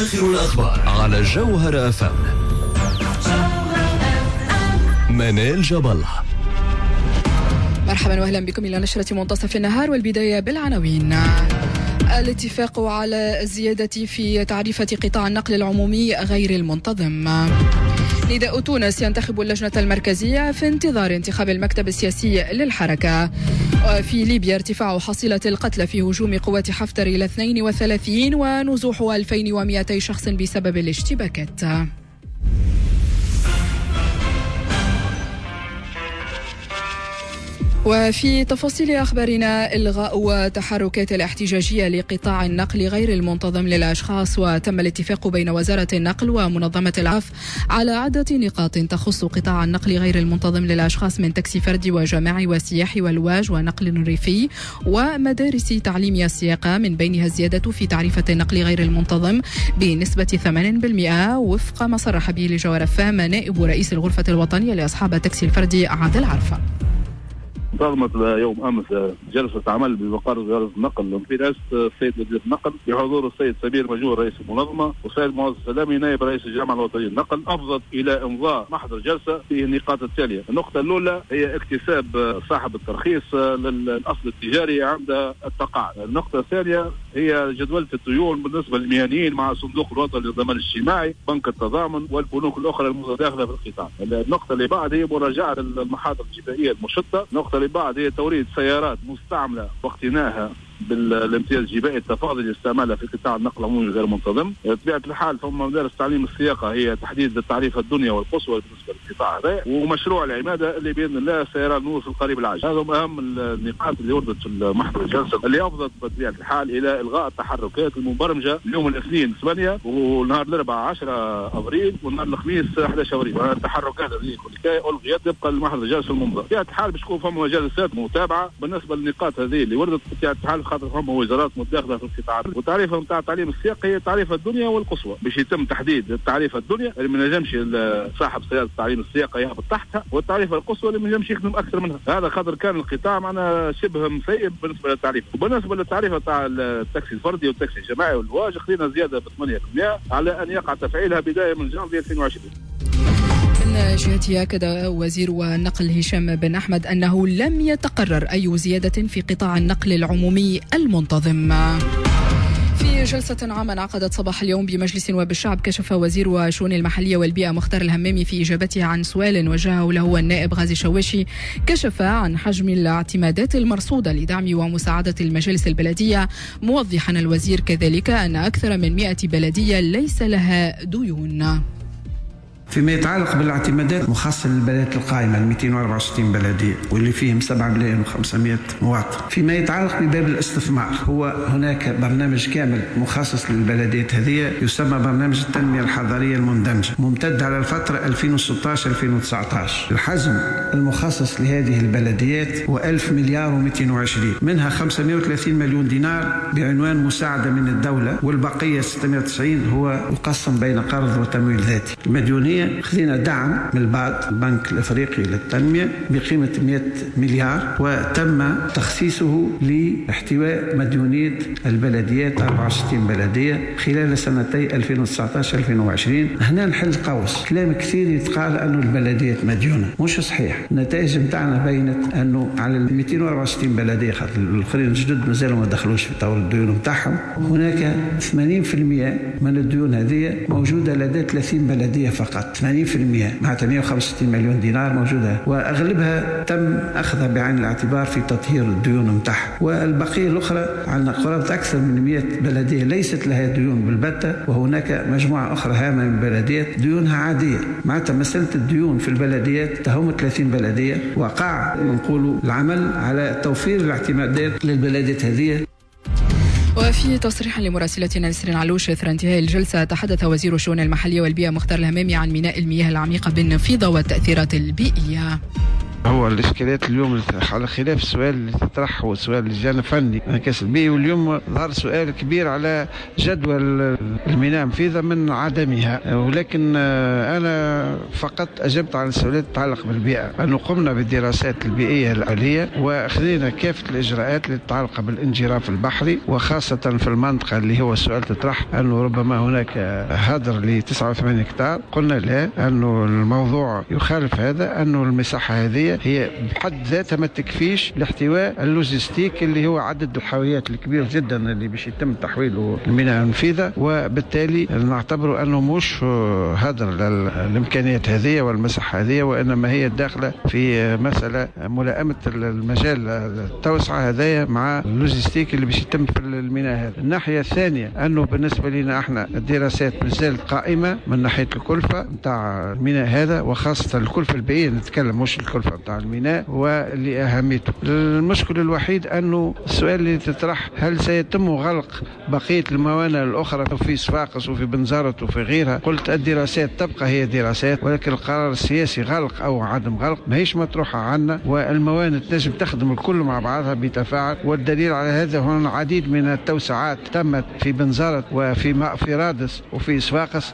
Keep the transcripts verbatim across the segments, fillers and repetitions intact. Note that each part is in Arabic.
آخر الأخبار على جوهر أف أم. منال جبل. مرحبا واهلا بكم إلى نشرة منتصف النهار، والبداية بالعناوين. الاتفاق على الزيادة في تعريفة قطاع النقل العمومي غير المنتظم. نداء تونس ينتخب اللجنة المركزية في انتظار انتخاب المكتب السياسي للحركة. في ليبيا ارتفاع حصيلة القتلى في هجوم قوات حفتر إلى اثنين وثلاثين، ونزوح ألفين ومئتي شخص بسبب الاشتباكات. وفي تفاصيل أخبارنا، إلغاء تحركات الاحتجاجية لقطاع النقل غير المنتظم للأشخاص، وتم الاتفاق بين وزارة النقل ومنظمة العف على عدة نقاط تخص قطاع النقل غير المنتظم للأشخاص من تاكسي فردي وجماعي وسياحي والواج ونقل ريفي ومدارس تعليمية السياقة، من بينها الزيادة في تعريفة النقل غير المنتظم بنسبة ثمانين بالمئة وفق ما صرح به لجوهر أف أم نائب رئيس الغرفة الوطنية لأصحاب التاكسي الفردي عادل عرفة. انتظمت يوم امس جلسه عمل بمقر وزاره النقل في رئاسه السيد وزير النقل بحضور السيد سمير مجور رئيس المنظمه والسيد معز السلامي نائب رئيس الجامعه الوطنيه للنقل، افضت الى امضاء محضر جلسه في النقاط التاليه. النقطه الاولى هي اكتساب صاحب الترخيص للاصل التجاري عند التقاعد. النقطه الثانيه هي جدوله الديون بالنسبه للمهنيين مع صندوق الوطني للضمان الاجتماعي، بنك التضامن والبنوك الاخرى المتداخله في القطاع. النقطه اللي بعد هي مراجعه المحاضر الجبائيه المشتة. النقطه اللي بعد هي توريد سيارات مستعمله واقتنائها بالامتياز الجبائي التفاضل لاستعمالها في قطاع النقل العمومي غير منتظم. بطبيعه الحال ثم مدارس تعليم السياقه هي تحديد التعريف الدنيا والقصوى بالنسبه للقطاع هذا، ومشروع العماده اللي باذن الله سيرى النور في القريب العاجل. هذهم اهم النقاط اللي وردت في محضر الجلسه اللي افضت بطبيعه الحال الى الغاء التحركات المبرمجه اليوم الاثنين ثمانية ونهار الاربعاء عشرة ابريل ونهار الخميس أحد عشر ابريل. التحركات هذه كلها الغيت طبقا لمحضر الجلسه المنظمه. بطبيعه الحال باش تكون فما جلسات متابعه بالنسبه للنقاط هذه اللي وردت بطبيعه الحال، خاطر فما وزارات متداخله في القطاع. والتعريفه نتاع تعليم السياق هي تعريف الدنيا والقصوى، باش يتم تحديد التعريف الدنيا اللي ما ينجمش صاحب سياده تعليم السياقه يهبط تحتها، والتعريف القصوى اللي ما ينجمش يخدم اكثر منها. هذا خاطر كان القطاع معنا شبه مسيب بالنسبه للتعريف. وبالنسبه للتعريف تاع التاكسي الفردي والتاكسي الجماعي والواج خذينا زياده ب ثمانية بالمئة على ان يقع تفعيلها بدايه من جانفي ألفين وعشرين. من جهته أكد وزير النقل هشام بن أحمد أنه لم يتقرر أي زيادة في قطاع النقل العمومي المنتظم. في جلسة عامة انعقدت صباح اليوم بمجلس نواب الشعب، كشف وزير الشؤون المحلية والبيئة مختار الهمامي في إجابته عن سؤال وجهه له النائب غازي شواشي، كشف عن حجم الاعتمادات المرصودة لدعم ومساعدة المجالس البلدية، موضحا الوزير كذلك أن أكثر من مئة بلدية ليس لها ديون. فيما يتعلق بالاعتمادات مخصصة للبلديات القائمة مئتين وأربعة وستين بلدية واللي فيهم سبعة ملايين وخمسمائة مواطن. فيما يتعلق بباب الاستثمار، هو هناك برنامج كامل مخصص للبلديات هذه يسمى برنامج التنمية الحضرية المندمجة، ممتد على الفترة ألفين وستة عشر ألفين وتسعة عشر. الحجم المخصص لهذه البلديات هو ألف مليار ومئتين وعشرين، منها خمسمائة وثلاثين مليون دينار بعنوان مساعدة من الدولة، والبقية ستمائة وتسعين هو يقسم بين قرض وتمويل ذاتي. المديونية خذينا دعم من البعض البنك الافريقي للتنميه بقيمه مئة مليار، وتم تخصيصه لاحتواء مديونيه البلديات أربعة وستين بلديه خلال سنتي ألفين وتسعة عشر ألفين وعشرين. هنا نحل قوس كلام كثير يتقال انه البلديات مديونه، مش صحيح. النتائج نتاعنا بينت انه على مئتين وأربعة وستين بلديه، خاطر الاخرين الجدد مازالوا ما دخلوش في طور الديون نتاعهم، هناك ثمانين بالمئة من الديون هذه موجوده لدى ثلاثين بلديه فقط. ثمانين بالمئة معناتها مئة وخمسة وستين مليون دينار موجودة، وأغلبها تم أخذها بعين الاعتبار في تطهير الديون متاعها، والبقية الأخرى عندنا قرابة أكثر من مئة بلدية ليست لها ديون بالبتة، وهناك مجموعة أخرى هامة من البلديات ديونها عادية. معناتها مسألة الديون في البلديات تهم ثلاثين بلدية، وقع نقول العمل على توفير الاعتمادات للبلديات هذه. وفي تصريح لمراسلتنا نسرين علوش اثر انتهاء الجلسه، تحدث وزير الشؤون المحليه والبيئه مختار الهمامي عن ميناء المياه العميقه بالنفيضه والتاثيرات البيئيه. هو الإشكاليات اليوم على خلاف السؤال اللي تطرح هو سؤال اللجان فني انعكاس البيئي، واليوم ظهر سؤال كبير على جدول الميناء منفذة من عدمها، ولكن أنا فقط أجبت على السؤالات تتعلق بالبيئة، أنه قمنا بالدراسات البيئية الآلية وأخذنا كافة الإجراءات اللي تتعلق بالانجراف البحري، وخاصة في المنطقة اللي هو السؤال تطرح أنه ربما هناك هدر ل تسعة وثمانين هكتار. قلنا لا، أنه الموضوع يخالف هذا، أنه المساحة هذه هي بحد ذاتها ما تكفيش لاحتواء اللوجستيك اللي هو عدد الحاويات الكبير جدا اللي باش يتم تحويله الميناء المنفذة، وبالتالي نعتبر أنه مش هدر للإمكانيات هذه والمساحة هذه، وإنما هي داخلة في مسألة ملائمة المجال التوسعة هذايا مع اللوجستيك اللي باش يتم في الميناء هذا. الناحية الثانية أنه بالنسبة لنا احنا الدراسات مازالت قائمة من ناحية الكلفة نتاع الميناء هذا، وخاصة الكلفة البيئية نتكلم، مش الكلفة نتاع الميناء ولأهميته. المشكل الوحيد أنه السؤال اللي تطرح هل سيتم غلق بقية الموانئ الأخرى في صفاقس وفي بنزرت وفي غيرها؟ قلت الدراسات تبقى هي دراسات، ولكن القرار السياسي غلق أو عدم غلق ماهيش مطروحة عنا، والموانئ تنجم تخدم الكل مع بعضها بتفاعل. والدليل على هذا هنا العديد من التوسعات تمت في بنزرت وفي في رادس وفي صفاقس.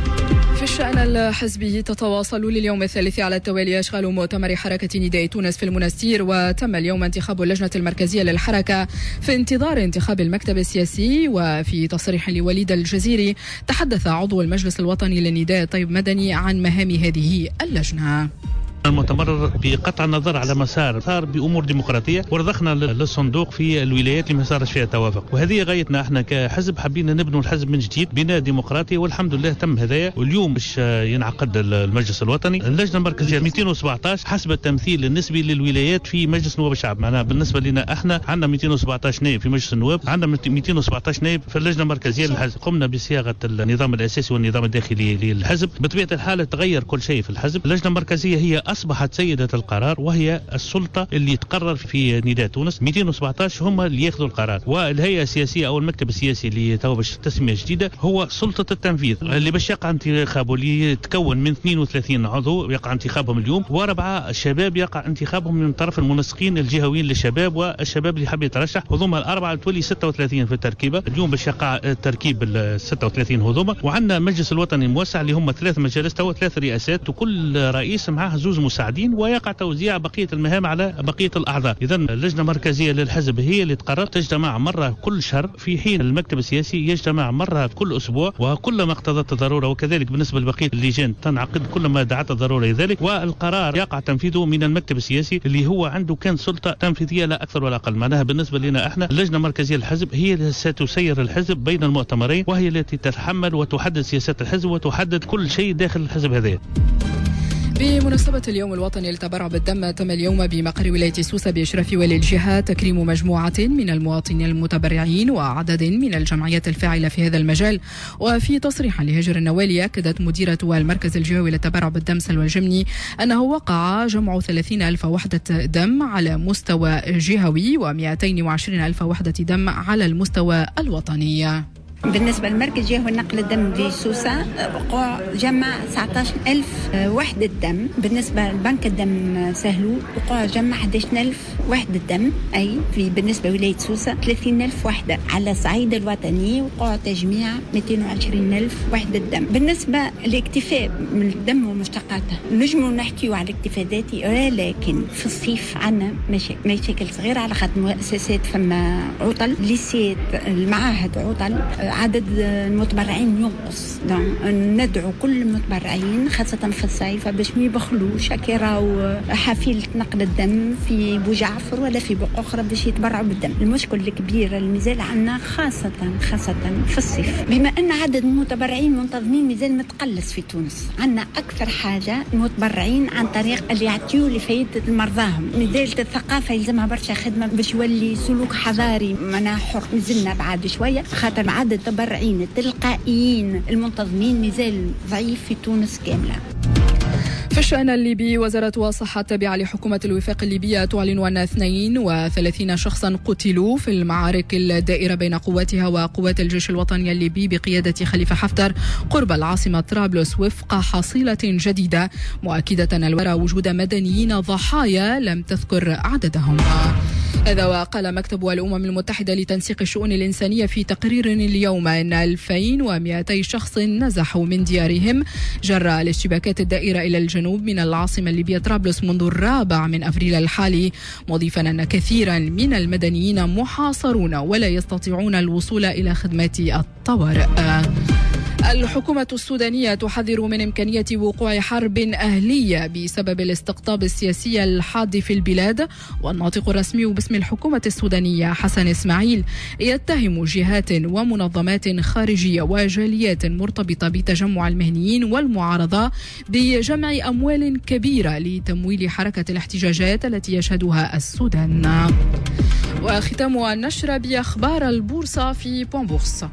في الشأن الحزبي تتواصل لليوم الثالث على التوالي أشغال مؤتمر حركة نداء تونس في المنستير، وتم اليوم انتخاب اللجنة المركزية للحركة في انتظار انتخاب المكتب السياسي. وفي تصريح لوليد الجزيري تحدث عضو المجلس الوطني للنداء طيب مدني عن مهام هذه اللجنة. المؤتمر بقطع النظر على مسار صار بأمور ديمقراطية، ورضخنا للصندوق في الولايات اللي ما صارش فيها توافق، وهذه غايتنا احنا كحزب، حابين نبنوا الحزب من جديد بناء ديمقراطي، والحمد لله تم هذايا. واليوم باش ينعقد المجلس الوطني اللجنة المركزية مئتين وسبعطاش حسب التمثيل النسبي للولايات في مجلس نواب الشعب. معناها بالنسبة لنا احنا عندنا مئتين وسبعطاش نائب في مجلس النواب، عندنا مئتين وسبعطاش نائب في اللجنة المركزية للحزب. قمنا بصياغة النظام الأساسي والنظام الداخلي للحزب. بطبيعة الحال تغير كل شيء في الحزب. اللجنة المركزية هي أصبحت سيدة القرار، وهي السلطة اللي تقرر في نداء تونس. مئتين وسبعطاش هم اللي ياخذوا القرار، والهيئة السياسية أو المكتب السياسي اللي تو باش تسمية جديدة هو سلطة التنفيذ اللي باش يقع انتخابه، اللي يتكون من اثنين وثلاثين عضو يقع انتخابهم اليوم، وأربعة الشباب يقع انتخابهم من طرف المنسقين الجهويين للشباب والشباب اللي حاب يترشح. هذوما الأربعة تولي ستة وثلاثين في التركيبة. اليوم باش يقع تركيب ال ستة وثلاثين هذوما، وعندنا المجلس الوطني الموسع اللي هم ثلاث مجالس تو ثلاث رئاسات، وكل رئيس معه زوز مساعدين، ويقع توزيع بقية المهام على بقية الأعضاء. إذن اللجنة المركزية للحزب هي اللي تقرر، تجتمع مرة كل شهر، في حين المكتب السياسي يجتمع مرة كل أسبوع، وكلما اقتضت الضرورة، وكذلك بالنسبة لبقية اللجان تنعقد كلما دعت الضرورة لذلك. والقرار يقع تنفيذه من المكتب السياسي اللي هو عنده كان سلطة تنفيذية لا أكثر ولا أقل. معناها بالنسبة لنا احنا اللجنة المركزية للحزب هي التي ستسير الحزب بين المؤتمرين، وهي التي تتحمل وتحدد سياسات الحزب وتحدد كل شيء داخل الحزب هذا. بمناسبة اليوم الوطني للتبرع بالدم، تم اليوم بمقر ولاية سوسة بإشراف والي الجهة تكريم مجموعة من المواطنين المتبرعين وعدد من الجمعيات الفاعلة في هذا المجال. وفي تصريح لهجر النوالي أكدت مديرة المركز الجهوي للتبرع بالدم سلوى الجمني أنه وقع جمع ثلاثين ألف وحدة دم على مستوى جهوي ومئتين وعشرين ألف وحدة دم على المستوى الوطني. بالنسبة للمركز الجهوي لنقل الدم في سوسة وقوع جمع تسعة عشر ألف وحدة دم. بالنسبة لبنك الدم سهلو وقوع جمع أحد عشر ألف وحدة دم، أي في بالنسبة لولاية سوسة ثلاثين ألف وحدة. على الصعيد الوطني وقوع تجميع مئتين وعشرين ألف وحدة دم. بالنسبة للاكتفاء من الدم ومشتقاته نجموا نحكيو على الاكتفاء ذاتي، ولكن في الصيف عنا مشاكل, مشاكل صغيرة على خاطر مؤسسات فما عطل، ليسيات المعاهد عطل، عدد المتبرعين ينقص. ندعو كل المتبرعين خاصة في الصيف باش ما يبخلوش كيراو حافلة نقل الدم في بوجعفر ولا في بقعة أخرى باش يتبرعوا بالدم. المشكل الكبير اللي مازال عنا خاصة خاصة في الصيف، بما أن عدد المتبرعين منتظمين مازال متقلص في تونس. عنا أكثر حاجة المتبرعين عن طريق اللي يعطيو لفايدة مرضاهم. مازالت الثقافة يلزمها برشا خدمة باش يولي سلوك حضاري معناها حر. مازلنا بعد شوية خاطر عدد المتبرعين التلقائيين المنتظمين مازال ضعيف في تونس كاملة. في الشأن الليبي، وزارة الصحة التابعة لحكومة الوفاق الليبية تعلن أن اثنين وثلاثين شخصا قتلوا في المعارك الدائرة بين قواتها وقوات الجيش الوطني الليبي بقيادة خليفة حفتر قرب العاصمة طرابلس وفق حصيلة جديدة، مؤكدة الوزارة وجود مدنيين ضحايا لم تذكر عددهم. هذا وقال مكتب الأمم المتحدة لتنسيق الشؤون الإنسانية في تقرير اليوم أن ألفين ومئتي شخص نزحوا من ديارهم جراء الاشتباكات الدائرة إلى الجنوب من العاصمة الليبية طرابلس منذ الرابع من أبريل الحالي، مضيفا أن كثيرا من المدنيين محاصرون ولا يستطيعون الوصول إلى خدمات الطوارئ. الحكومة السودانية تحذر من إمكانية وقوع حرب أهلية بسبب الاستقطاب السياسي الحاد في البلاد، والناطق الرسمي باسم الحكومة السودانية حسن إسماعيل يتهم جهات ومنظمات خارجية وجاليات مرتبطة بتجمع المهنيين والمعارضة بجمع أموال كبيرة لتمويل حركة الاحتجاجات التي يشهدها السودان. وختام النشر بأخبار البورصة في بوان بورصة.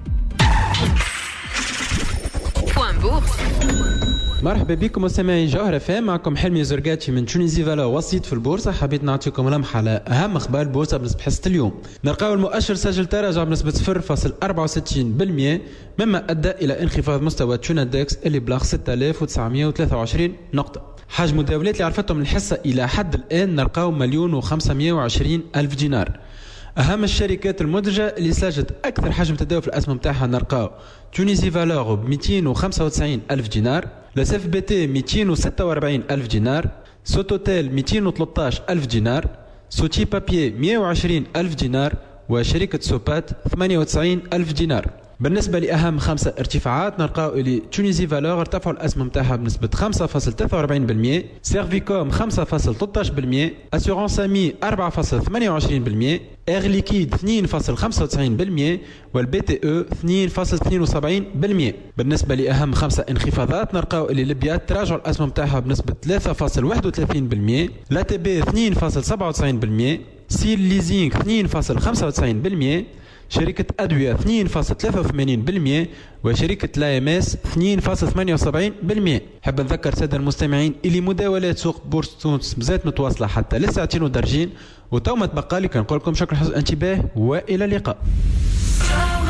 مرحبا بكم مستمعي جوهر فام، معكم حلمي زرقاتي من تونيزي فالور وسيط في البورصه. حبيت نعطيكم لمحه على اهم اخبار البورصه بنسبه حصه اليوم. نلقاو المؤشر سجل تراجع بنسبه صفر فاصلة أربعة وستين بالمئة، مما ادى الى انخفاض مستوى تشونادكس اللي بلغ ستة آلاف وتسعمئة وثلاثة وعشرين نقطه. حجم المداولات اللي عرفتهم الحصه الى حد الان نلقاو مليون وخمسمئة وعشرين الف دينار. أهم الشركات المدرجة اللي سجلت أكثر حجم تداول في الأسهم تاعها نلقاو تونيزي فالور ب مئتين وخمسة وتسعين ألف دينار، لاس بي تي مئتين وستة وأربعين ألف دينار، سوتوتيل مئتين وثلاثة عشر ألف دينار، سوتي بابيي مئة وعشرين ألف دينار، وشركة سوبات ثمانية وتسعين ألف دينار. بالنسبة لأهم خمسة ارتفاعات نلقاو اللي تونيزي فالور ارتفعوا الأسهم تاعها بنسبة خمسة فاصلة ثلاثة وأربعين بالمئة، سيرفيكوم خمسة فاصلة ثلاثة عشر بالمئة، أسيورانس أمي أربعة فاصلة ثمانية وعشرين بالمئة، اير ليكيد اثنين فاصلة خمسة وتسعين بالمئة، والبي تي او اثنين فاصلة اثنين وسبعين بالمئة. بالنسبة لأهم خمسة انخفاضات نلقاو اللي ليبيا تراجعوا الأسهم تاعها بنسبة ثلاثة فاصلة واحد وثلاثين بالمئة، لا تي بي اثنين فاصلة سبعة وتسعين بالمئة، سيل ليزينغ اثنين فاصلة خمسة وتسعين بالمئة، شركة أدوية اثنين فاصلة ثلاثة وثمانين بالمئة، وشركة لا ام اس اثنين فاصلة ثمانية وسبعين بالمئة. حب نذكر سادة المستمعين اللي مداولات سوق بورصة تونس مازالت متواصلة حتى لساعتين ودرجين، وتو ما تبقى لي كنقول لكم شكرا حسن الانتباه والى اللقاء.